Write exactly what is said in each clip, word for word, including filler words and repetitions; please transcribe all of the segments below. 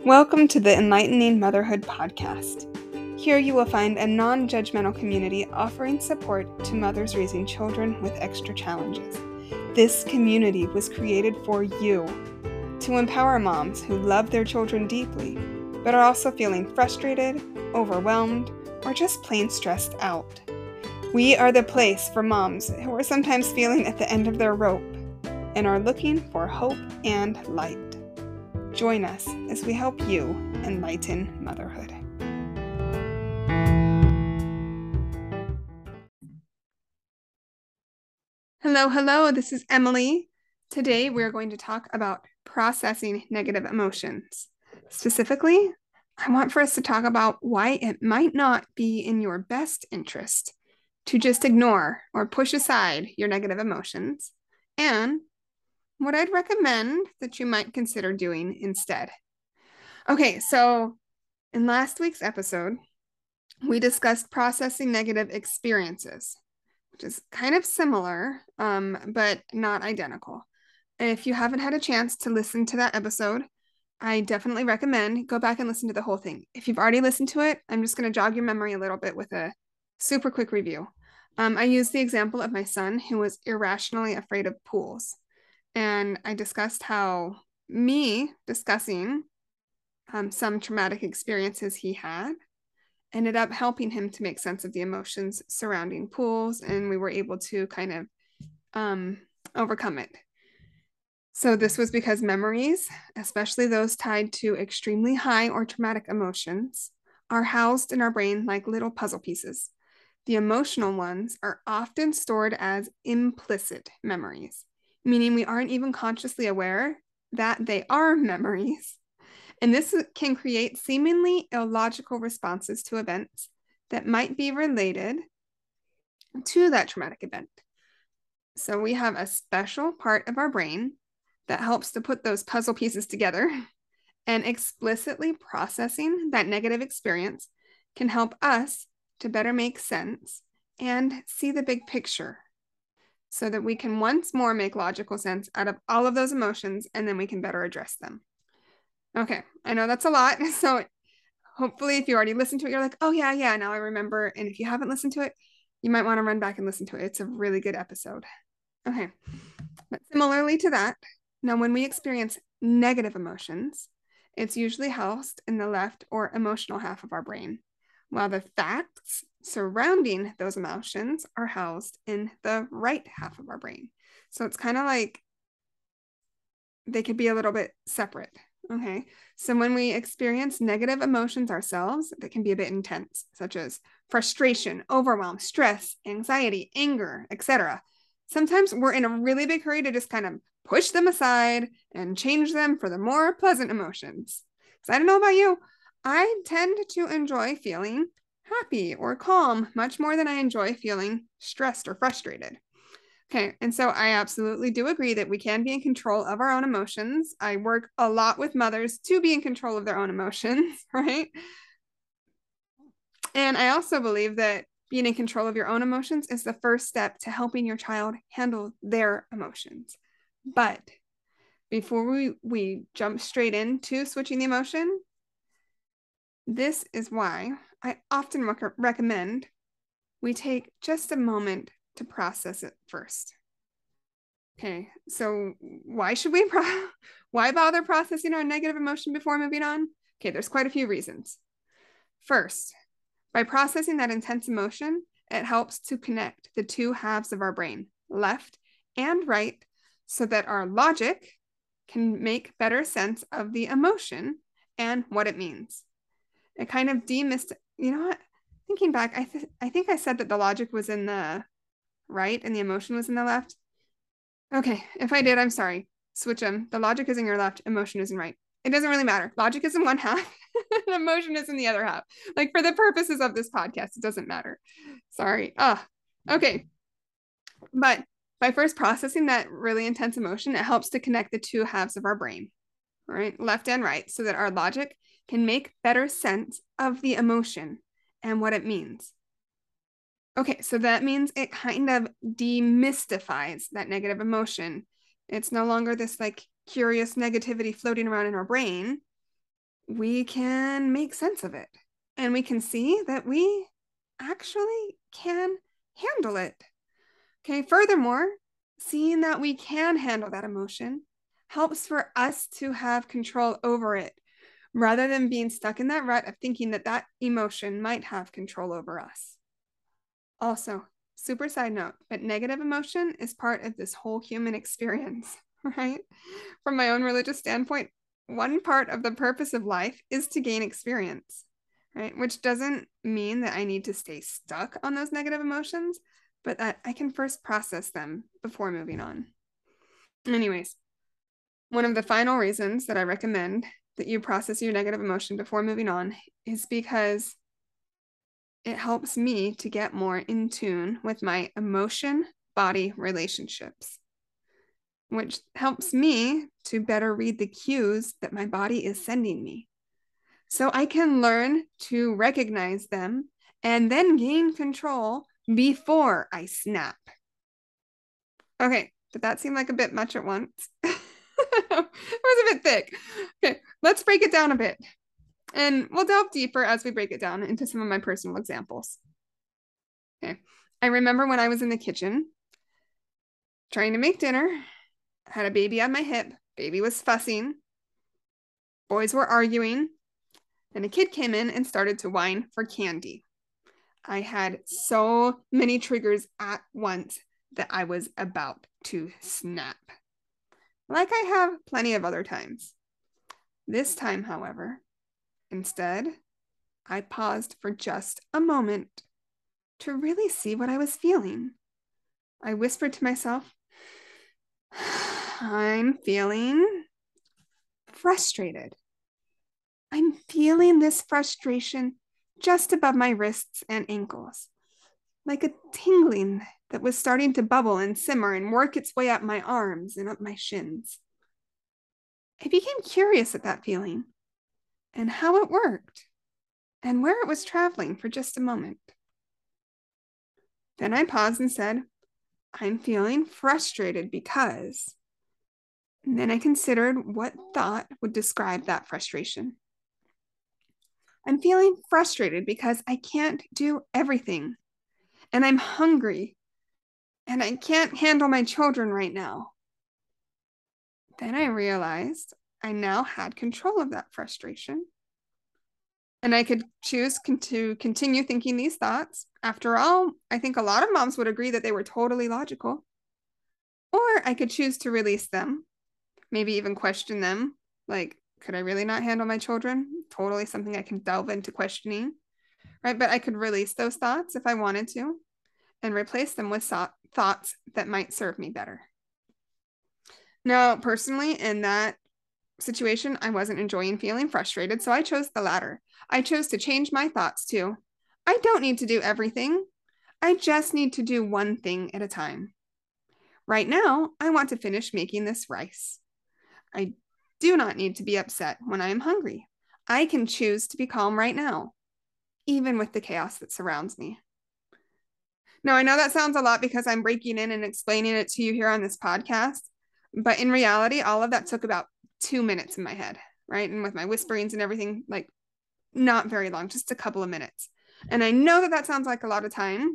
Welcome to the Enlightening Motherhood podcast. Here you will find a non-judgmental community offering support to mothers raising children with extra challenges. This community was created for you, to empower moms who love their children deeply, but are also feeling frustrated, overwhelmed, or just plain stressed out. We are the place for moms who are sometimes feeling at the end of their rope and are looking for hope and light. Join us as we help you enlighten motherhood. Hello, hello, this is Emily. Today we're going to talk about processing negative emotions. Specifically, I want for us to talk about why it might not be in your best interest to just ignore or push aside your negative emotions, and what I'd recommend that you might consider doing instead. Okay, so in last week's episode, we discussed processing negative experiences, which is kind of similar, um, but not identical. And if you haven't had a chance to listen to that episode, I definitely recommend go back and listen to the whole thing. If you've already listened to it, I'm just going to jog your memory a little bit with a super quick review. Um, I used the example of my son who was irrationally afraid of pools. And I discussed how me discussing um, some traumatic experiences he had ended up helping him to make sense of the emotions surrounding pools, and we were able to kind of um, overcome it. So this was because memories, especially those tied to extremely high or traumatic emotions, are housed in our brain like little puzzle pieces. The emotional ones are often stored as implicit memories, meaning we aren't even consciously aware that they are memories. And this can create seemingly illogical responses to events that might be related to that traumatic event. So we have a special part of our brain that helps to put those puzzle pieces together, and explicitly processing that negative experience can help us to better make sense and see the big picture so that we can once more make logical sense out of all of those emotions, and then we can better address them. Okay, I know that's a lot. So hopefully if you already listened to it, you're like, oh yeah, yeah, now I remember. And if you haven't listened to it, you might want to run back and listen to it. It's a really good episode. Okay, but similarly to that, now when we experience negative emotions, it's usually housed in the left or emotional half of our brain, while the facts surrounding those emotions are housed in the right half of our brain. So it's kind of like they could be a little bit separate. Okay, so when we experience negative emotions ourselves, that can be a bit intense, such as frustration, overwhelm, stress, anxiety, anger, et cetera. Sometimes we're in a really big hurry to just kind of push them aside and change them for the more pleasant emotions. Because I don't know about you, I tend to enjoy feeling happy or calm much more than I enjoy feeling stressed or frustrated. Okay, and so I absolutely do agree that we can be in control of our own emotions. I work a lot with mothers to be in control of their own emotions, right? And I also believe that being in control of your own emotions is the first step to helping your child handle their emotions. But before we, we jump straight into switching the emotion, this is why I often rec- recommend we take just a moment to process it first. Okay, so why should we pro- why bother processing our negative emotion before moving on? Okay, there's quite a few reasons. First, by processing that intense emotion, it helps to connect the two halves of our brain, left and right, so that our logic can make better sense of the emotion and what it means. It kind of demyst, you know what? Thinking back, I th- I think I said that the logic was in the right and the emotion was in the left. Okay, if I did, I'm sorry. Switch them. The logic is in your left, emotion is in right. It doesn't really matter. Logic is in one half, emotion is in the other half. Like for the purposes of this podcast, it doesn't matter. Sorry. Ah, okay. But by first processing that really intense emotion, it helps to connect the two halves of our brain, right? Left and right, so that our logic can make better sense of the emotion and what it means. Okay, so that means it kind of demystifies that negative emotion. It's no longer this like curious negativity floating around in our brain. we can make sense of it. And we can see that we actually can handle it. Okay, furthermore, seeing that we can handle that emotion helps for us to have control over it rather than being stuck in that rut of thinking that that emotion might have control over us. Also, super side note, but negative emotion is part of this whole human experience, right? From my own religious standpoint, one part of the purpose of life is to gain experience, right? Which doesn't mean that I need to stay stuck on those negative emotions, but that I can first process them before moving on. Anyways, one of the final reasons that I recommend that you process your negative emotion before moving on is because it helps me to get more in tune with my emotion body relationships, which helps me to better read the cues that my body is sending me. So I can learn to recognize them and then gain control before I snap. Okay, did that seem like a bit much at once? It was a bit thick. Okay, let's break it down a bit. And we'll delve deeper as we break it down into some of my personal examples. Okay, I remember when I was in the kitchen trying to make dinner, I had a baby on my hip, baby was fussing, boys were arguing, and a kid came in and started to whine for candy. I had so many triggers at once that I was about to snap, like I have plenty of other times. This time, however, instead, I paused for just a moment to really see what I was feeling. I whispered to myself, I'm feeling frustrated. I'm feeling this frustration just above my wrists and ankles, like a tingling that was starting to bubble and simmer and work its way up my arms and up my shins. I became curious at that feeling and how it worked and where it was traveling for just a moment. Then I paused and said, I'm feeling frustrated because. And then I considered what thought would describe that frustration. I'm feeling frustrated because I can't do everything, and I'm hungry, and I can't handle my children right now. Then I realized I now had control of that frustration, and I could choose con- to continue thinking these thoughts. After all, I think a lot of moms would agree that they were totally logical. Or I could choose to release them, maybe even question them, like, could I really not handle my children? Totally something I can delve into questioning, right? But I could release those thoughts if I wanted to and replace them with so- thoughts that might serve me better. Now, personally, in that situation, I wasn't enjoying feeling frustrated, so I chose the latter. I chose to change my thoughts to, I don't need to do everything. I just need to do one thing at a time. Right now, I want to finish making this rice. I do not need to be upset when I am hungry. I can choose to be calm right now, even with the chaos that surrounds me. Now, I know that sounds a lot because I'm breaking in and explaining it to you here on this podcast, but in reality, all of that took about two minutes in my head, right? And with my whisperings and everything, like not very long, just a couple of minutes. And I know that that sounds like a lot of time,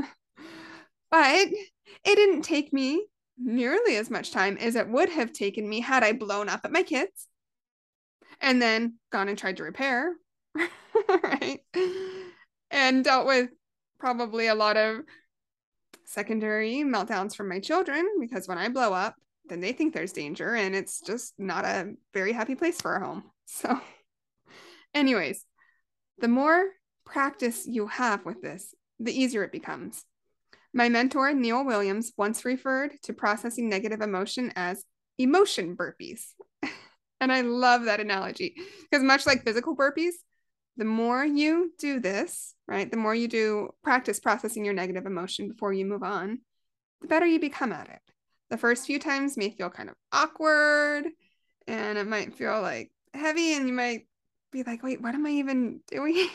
but it didn't take me nearly as much time as it would have taken me had I blown up at my kids and then gone and tried to repair, right? And dealt with probably a lot of secondary meltdowns from my children because when I blow up, then they think there's danger and it's just not a very happy place for a home. So, anyways, the more practice you have with this, the easier it becomes. My mentor, Neil Williams, once referred to processing negative emotion as emotion burpees. And I love that analogy because much like physical burpees, the more you do this, right, the more you do practice processing your negative emotion before you move on, the better you become at it. The first few times may feel kind of awkward and it might feel like heavy and you might be like, wait, what am I even doing?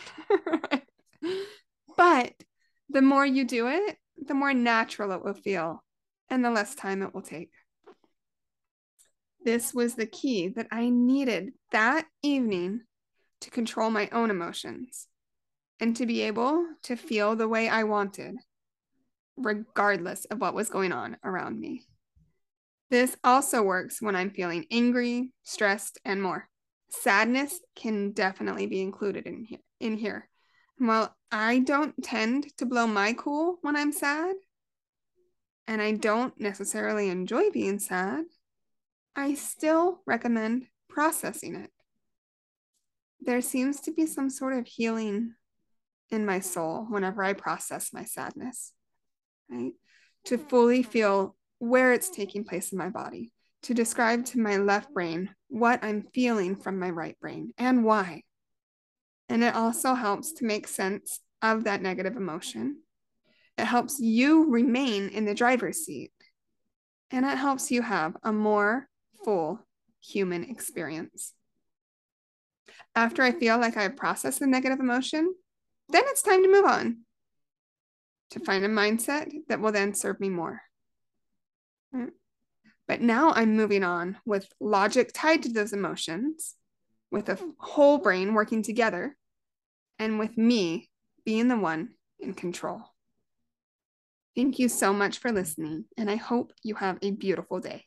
But the more you do it, the more natural it will feel and the less time it will take. This was the key that I needed that evening to control my own emotions and to be able to feel the way I wanted, regardless of what was going on around me. This also works when I'm feeling angry, stressed, and more. Sadness can definitely be included in here. In here. While I don't tend to blow my cool when I'm sad, and I don't necessarily enjoy being sad, I still recommend processing it. There seems to be some sort of healing in my soul whenever I process my sadness, right? To fully feel where it's taking place in my body, to describe to my left brain what I'm feeling from my right brain and why. And it also helps to make sense of that negative emotion. It helps you remain in the driver's seat. And it helps you have a more full human experience. After I feel like I've processed the negative emotion, then it's time to move on, to find a mindset that will then serve me more. But now I'm moving on with logic tied to those emotions, with a whole brain working together, and with me being the one in control. Thank you so much for listening, and I hope you have a beautiful day.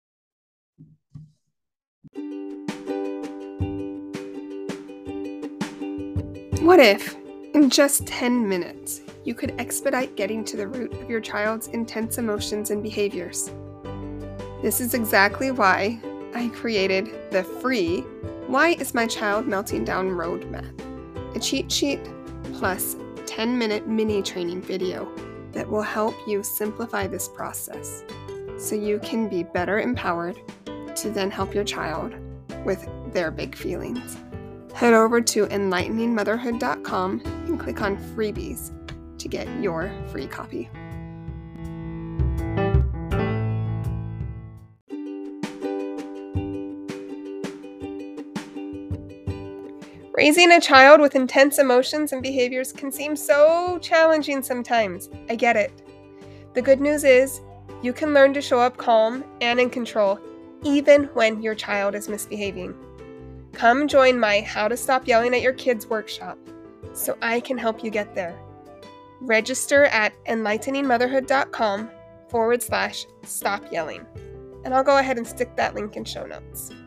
What if, in just ten minutes, you could expedite getting to the root of your child's intense emotions and behaviors? This is exactly why I created the free Why is My Child Melting Down roadmap, a cheat sheet plus ten minute mini training video that will help you simplify this process so you can be better empowered to then help your child with their big feelings. Head over to enlightening motherhood dot com and click on freebies to get your free copy. Raising a child with intense emotions and behaviors can seem so challenging sometimes. I get it. The good news is you can learn to show up calm and in control even when your child is misbehaving. Come join my How to Stop Yelling at Your Kids workshop so I can help you get there. Register at enlightening motherhood dot com forward slash stop yelling. And I'll go ahead and stick that link in show notes.